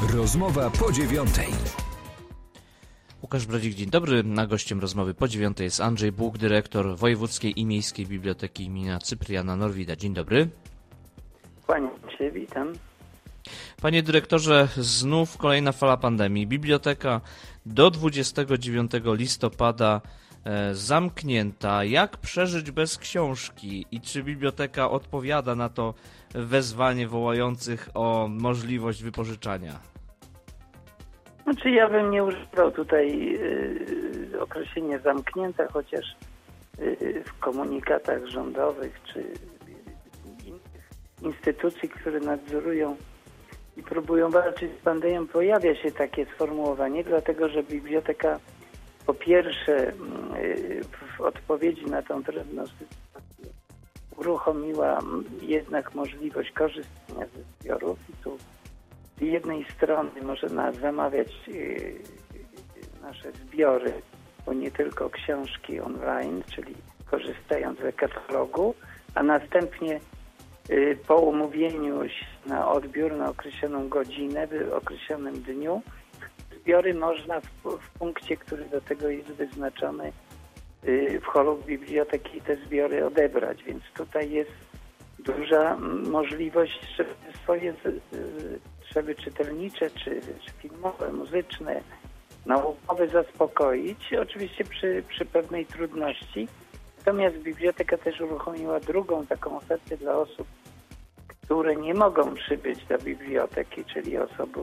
Rozmowa po 9:00. Łukasz Brodzik, dzień dobry. A gościem rozmowy po 9:00 jest Andrzej Bóg, dyrektor Wojewódzkiej i Miejskiej Biblioteki im. Cypriana Norwida. Dzień dobry. Kłaniam się, witam. Panie dyrektorze, znów kolejna fala pandemii. Biblioteka do 29 listopada zamknięta. Jak przeżyć bez książki? I czy biblioteka odpowiada na to wezwanie wołających o możliwość wypożyczania? Znaczy ja bym nie używał tutaj określenia zamknięta, chociaż w komunikatach rządowych czy innych instytucji, które nadzorują i próbują walczyć z pandemią, pojawia się takie sformułowanie, dlatego że biblioteka po pierwsze w odpowiedzi na tą trudną sytuację uruchomiła jednak możliwość korzystania ze zbiorów i tu z jednej strony można zamawiać nasze zbiory, bo nie tylko książki online, czyli korzystając z katalogu, a następnie po umówieniu się na odbiór na określoną godzinę, w określonym dniu, zbiory można w punkcie, który do tego jest wyznaczony w holu biblioteki, te zbiory odebrać, więc tutaj jest duża możliwość, żeby swoje potrzeby czytelnicze, czy filmowe, muzyczne, naukowe zaspokoić, oczywiście przy pewnej trudności. Natomiast biblioteka też uruchomiła drugą taką ofertę dla osób, które nie mogą przybyć do biblioteki, czyli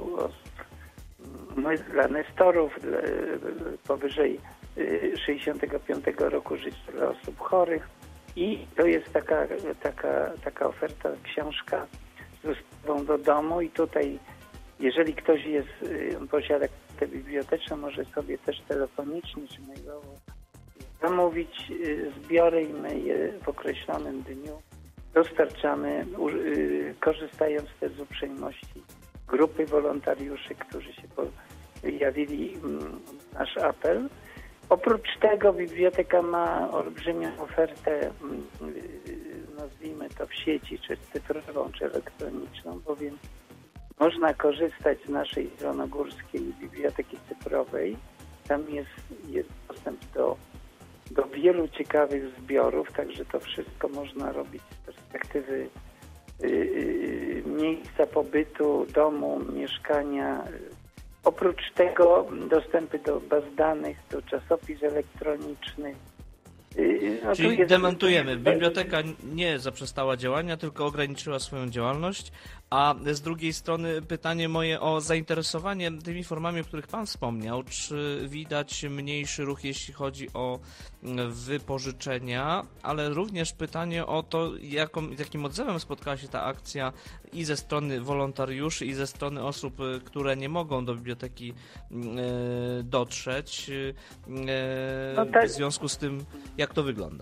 dla nestorów powyżej 65 roku życia, dla osób chorych. I to jest taka oferta, książka z dostawą do domu i tutaj, jeżeli ktoś posiada kartę biblioteczną, może sobie też telefonicznie czy mailowo zamówić zbiory i my je w określonym dniu dostarczamy, korzystając też z uprzejmości grupy wolontariuszy, którzy się pojawili nasz apel. Oprócz tego biblioteka ma olbrzymią ofertę, nazwijmy to w sieci, czy cyfrową, czy elektroniczną, bowiem można korzystać z naszej zielonogórskiej biblioteki cyfrowej. Tam jest dostęp do wielu ciekawych zbiorów, także to wszystko można robić z perspektywy miejsca pobytu, domu, mieszkania. Oprócz tego dostępy do baz danych, do czasopism elektronicznych. Czyli dementujemy. Biblioteka nie zaprzestała działania, tylko ograniczyła swoją działalność. A z drugiej strony pytanie moje o zainteresowanie tymi formami, o których Pan wspomniał. Czy widać mniejszy ruch, jeśli chodzi o wypożyczenia, ale również pytanie o to, jakim odzewem spotkała się ta akcja i ze strony wolontariuszy, i ze strony osób, które nie mogą do biblioteki dotrzeć. W związku z tym, jak to wygląda?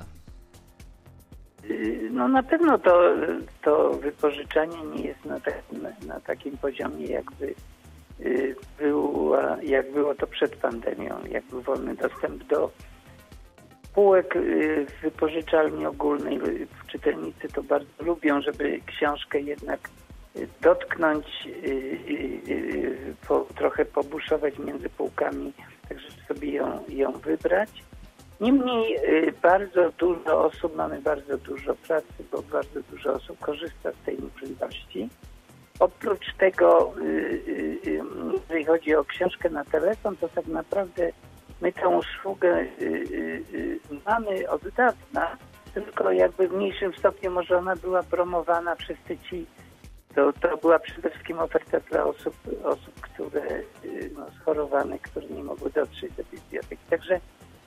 No na pewno to wypożyczanie nie jest na takim poziomie, jak było to przed pandemią, jak był wolny dostęp do półek w wypożyczalni ogólnej. Czytelnicy to bardzo lubią, żeby książkę jednak dotknąć, trochę pobuszować między półkami, tak żeby sobie ją wybrać. Niemniej bardzo dużo osób, mamy bardzo dużo pracy, bo bardzo dużo osób korzysta z tej możliwości. Oprócz tego, jeżeli chodzi o książkę na telefon, to tak naprawdę my tę usługę mamy od dawna, tylko jakby w mniejszym stopniu może ona była promowana przez to była przede wszystkim oferta dla osób które schorowane, które nie mogły dotrzeć do biblioteki. Także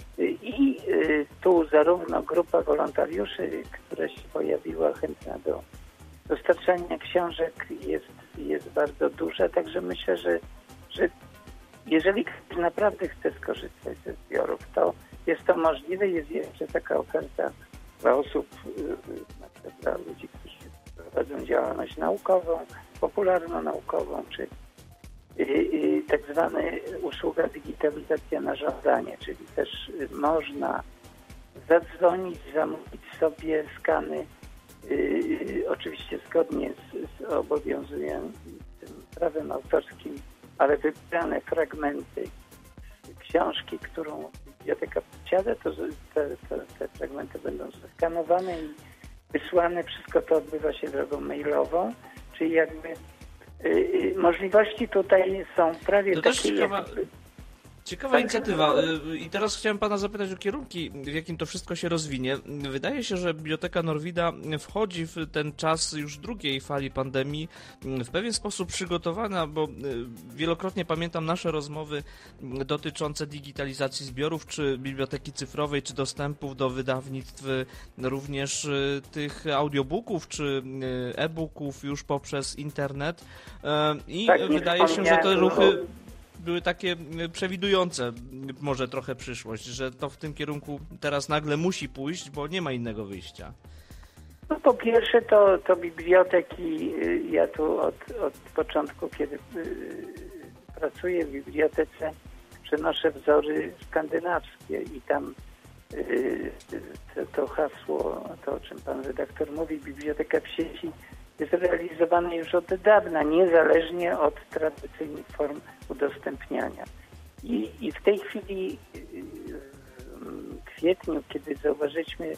tu zarówno grupa wolontariuszy, która się pojawiła chętna do dostarczania książek jest bardzo duża, także myślę, że jeżeli ktoś naprawdę chce skorzystać ze zbiorów, to jest to możliwe. Jest jeszcze taka oferta dla osób, na przykład dla ludzi, którzy prowadzą działalność naukową, popularno-naukową, czy tak zwana usługa digitalizacja na żądanie, czyli też można zadzwonić, zamówić sobie skany, oczywiście zgodnie z obowiązującym prawem autorskim ale wybrane fragmenty książki, którą biblioteka posiada, to te fragmenty będą zeskanowane i wysłane. Wszystko to odbywa się drogą mailową, czyli jakby możliwości tutaj są prawie to takie... Ciekawa inicjatywa. I teraz chciałem pana zapytać o kierunki, w jakim to wszystko się rozwinie. Wydaje się, że Biblioteka Norwida wchodzi w ten czas już drugiej fali pandemii w pewien sposób przygotowana, bo wielokrotnie pamiętam nasze rozmowy dotyczące digitalizacji zbiorów, czy biblioteki cyfrowej, czy dostępów do wydawnictw, również tych audiobooków, czy e-booków już poprzez internet. I tak, wydaje się, że te ruchy były takie przewidujące może trochę przyszłość, że to w tym kierunku teraz nagle musi pójść, bo nie ma innego wyjścia. No po pierwsze to biblioteki, ja tu od początku, kiedy pracuję w bibliotece, przenoszę wzory skandynawskie i tam to hasło, to o czym pan redaktor mówi, biblioteka w sieci, jest realizowane już od dawna, niezależnie od tradycyjnych form udostępniania. I w tej chwili, w kwietniu, kiedy zauważyliśmy,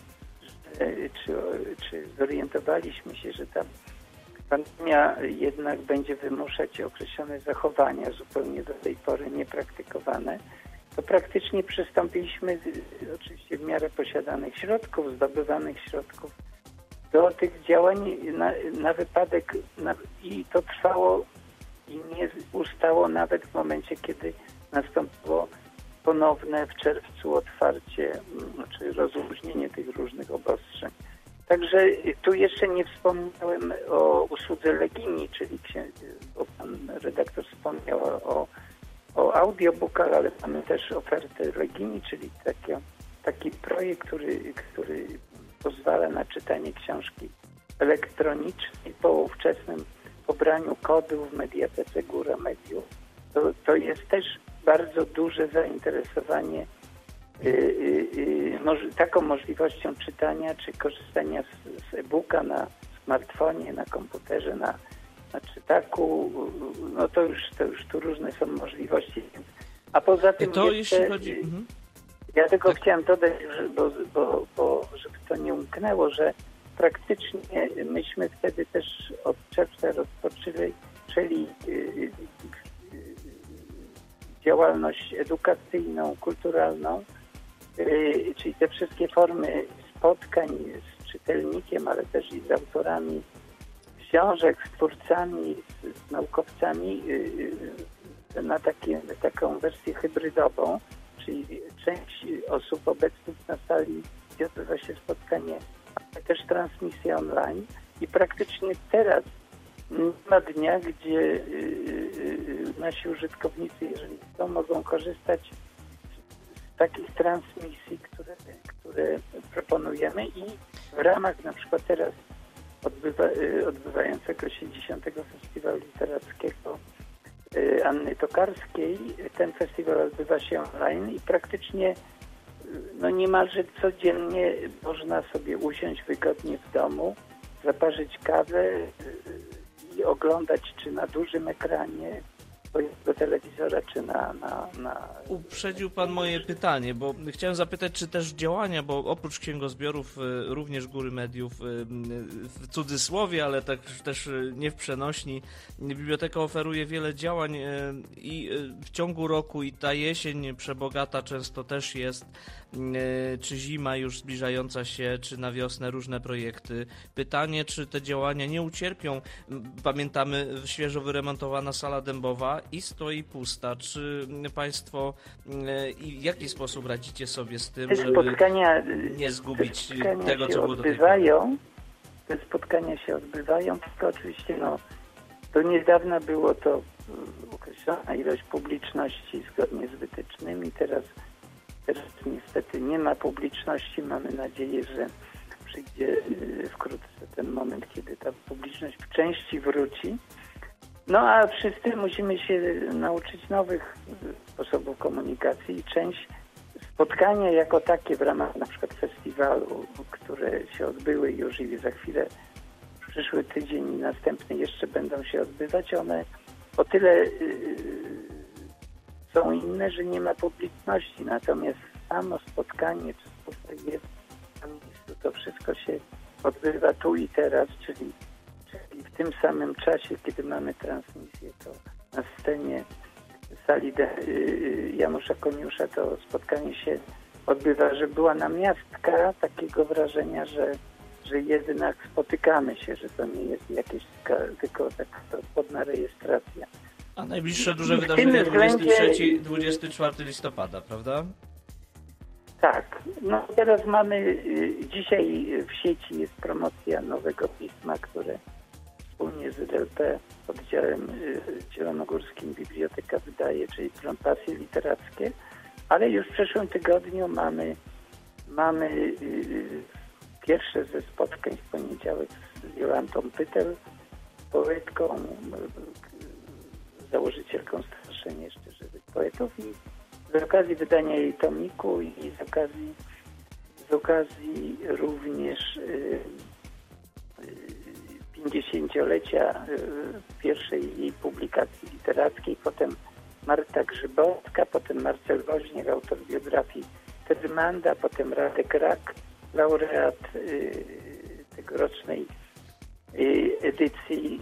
czy zorientowaliśmy się, że ta pandemia jednak będzie wymuszać określone zachowania zupełnie do tej pory niepraktykowane, to praktycznie przystąpiliśmy, oczywiście w miarę posiadanych środków, zdobywanych środków, do tych działań na wypadek i to trwało i nie ustało nawet w momencie, kiedy nastąpiło ponowne w czerwcu otwarcie czy rozluźnienie tych różnych obostrzeń. Także tu jeszcze nie wspomniałem o usłudze Legini, czyli bo pan redaktor wspomniał o audiobookach, ale mamy też ofertę Legini, czyli taki projekt, który pozwala na czytanie książki elektronicznej po ówczesnym pobraniu kodu w mediatece Góra Mediów. To jest też bardzo duże zainteresowanie taką możliwością czytania czy korzystania z e-booka na smartfonie, na komputerze, na czytaku. No to już tu różne są możliwości. A poza tym to jeśli chodzi... Ja tylko chciałem dodać, bo żeby to nie umknęło, że praktycznie myśmy wtedy też od czerwca rozpoczęli działalność edukacyjną, kulturalną, czyli te wszystkie formy spotkań z czytelnikiem, ale też i z autorami książek, z twórcami, z naukowcami na taką wersję hybrydową, czyli część osób obecnych na sali, gdzie odbywa się spotkanie, ale też transmisja online i praktycznie teraz nie ma dnia, gdzie nasi użytkownicy, jeżeli chcą, mogą korzystać z takich transmisji, które proponujemy i w ramach na przykład teraz odbywającego się 10. Festiwalu Literackiego Anny Tokarskiej. Ten festiwal odbywa się online i praktycznie niemalże codziennie można sobie usiąść wygodnie w domu, zaparzyć kawę i oglądać czy na dużym ekranie swojego telewizora, czy na... Uprzedził pan moje pytanie, bo chciałem zapytać, czy też działania, bo oprócz księgozbiorów również Góry Mediów, w cudzysłowie, ale też nie w przenośni, biblioteka oferuje wiele działań i w ciągu roku i ta jesień przebogata często też jest, czy zima już zbliżająca się, czy na wiosnę różne projekty. Pytanie, czy te działania nie ucierpią. Pamiętamy świeżo wyremontowana sala dębowa i stoi pusta. Czy państwo i w jaki sposób radzicie sobie z tym, żeby nie zgubić tego, co było do tej pory? Te spotkania się odbywają, tylko oczywiście do niedawna było to określona ilość publiczności zgodnie z wytycznymi. Teraz niestety nie ma publiczności. Mamy nadzieję, że przyjdzie wkrótce ten moment, kiedy ta publiczność w części wróci. No a wszyscy musimy się nauczyć nowych sposobów komunikacji i część spotkania jako takie w ramach na przykład festiwalu, które się odbyły już i za chwilę przyszły tydzień i następny jeszcze będą się odbywać, one o tyle są inne, że nie ma publiczności, natomiast samo spotkanie jest na miejscu, to wszystko się odbywa tu i teraz, czyli w tym samym czasie, kiedy mamy transmisję, to na scenie sali Janusza Koniusza to spotkanie się odbywa, że była namiastka takiego wrażenia, że jednak spotykamy się, że to nie jest jakieś tylko taka podna rejestracja. A najbliższe duże wydarzenie 23-24 listopada, prawda? Tak. No teraz mamy, dzisiaj w sieci jest promocja nowego pisma, które wspólnie z RLP, oddziałem zielonogórskim Biblioteka wydaje, czyli Pasje Literackie, ale już w przyszłym tygodniu mamy pierwsze ze spotkań w poniedziałek z Jolantą Pytel, poetką, założycielką Stowarzyszenia Żywych Poetów i z okazji wydania jej tomiku i z okazji również 50-lecia pierwszej jej publikacji literackiej, potem Marta Grzybowska, potem Marcel Woźniak, autor biografii Tyrmanda, potem Radek Rak, laureat tegorocznej edycji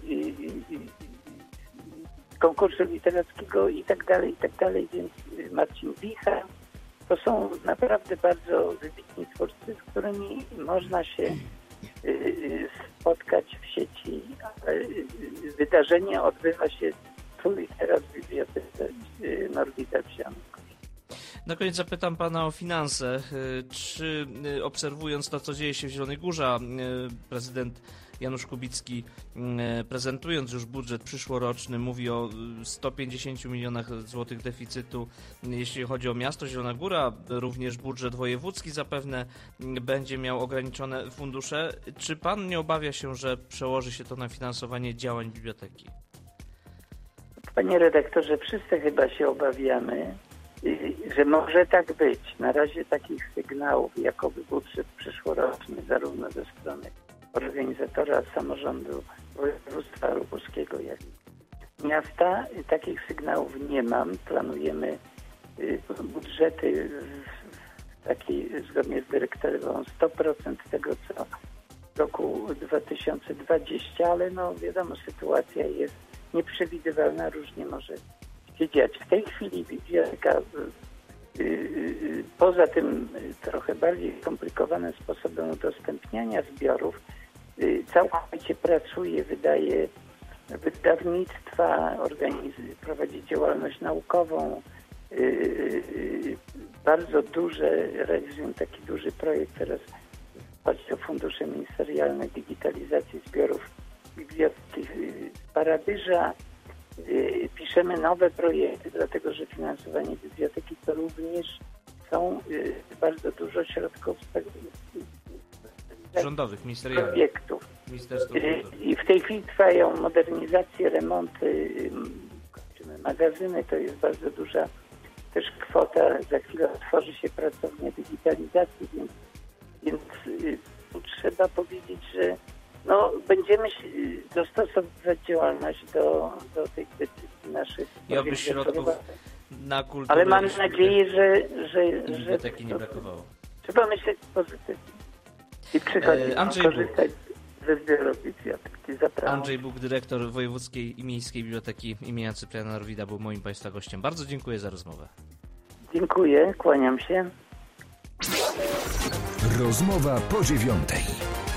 konkursu literackiego i tak dalej, więc Marcin Wicha. To są naprawdę bardzo wybitni twórcy, z którymi można się spotkać w sieci. Wydarzenie odbywa się tu i teraz w Bibliotece Norwida w Zielonogórze. Na koniec zapytam pana o finanse. Czy obserwując to, co dzieje się w Zielonej Górze, prezydent Janusz Kubicki, prezentując już budżet przyszłoroczny, mówi o 150 milionach złotych deficytu, jeśli chodzi o miasto Zielona Góra, również budżet wojewódzki zapewne będzie miał ograniczone fundusze. Czy pan nie obawia się, że przełoży się to na finansowanie działań biblioteki? Panie redaktorze, wszyscy chyba się obawiamy, że może tak być. Na razie takich sygnałów, jakoby budżet przyszłoroczny, zarówno ze strony organizatora samorządu województwa lubuskiego, jak i miasta, takich sygnałów nie mam. Planujemy budżety zgodnie z dyrektywą 100% tego, co w roku 2020, ale no wiadomo, sytuacja jest nieprzewidywalna, różnie może się dziać. W tej chwili biblioteka poza tym trochę bardziej skomplikowanym sposobem udostępniania zbiorów całkowicie pracuje, wydaje wydawnictwa, prowadzi działalność naukową. Bardzo realizują taki duży projekt teraz, chodzi o fundusze ministerialne digitalizacji zbiorów biblioteki Paradyża. Piszemy nowe projekty, dlatego że finansowanie biblioteki to również są bardzo dużo środków rządowych, ministerialnych projektów. I w tej chwili trwają modernizacje, remonty, kończymy magazyny, to jest bardzo duża też kwota. Za chwilę otworzy się pracownia digitalizacji, więc trzeba powiedzieć, że będziemy dostosowywać działalność do tych decyzji naszych. I oby środków na kulturę. Ale mam nadzieję, że biblioteki nie brakowało. Trzeba myśleć pozytywnie. I przychodzić korzystać ze zbiorów biblioteki. Zapraszam. Andrzej Buk, dyrektor Wojewódzkiej i Miejskiej Biblioteki imienia Cypriana Norwida, był moim państwa gościem. Bardzo dziękuję za rozmowę. Dziękuję, kłaniam się. Rozmowa po 9:00.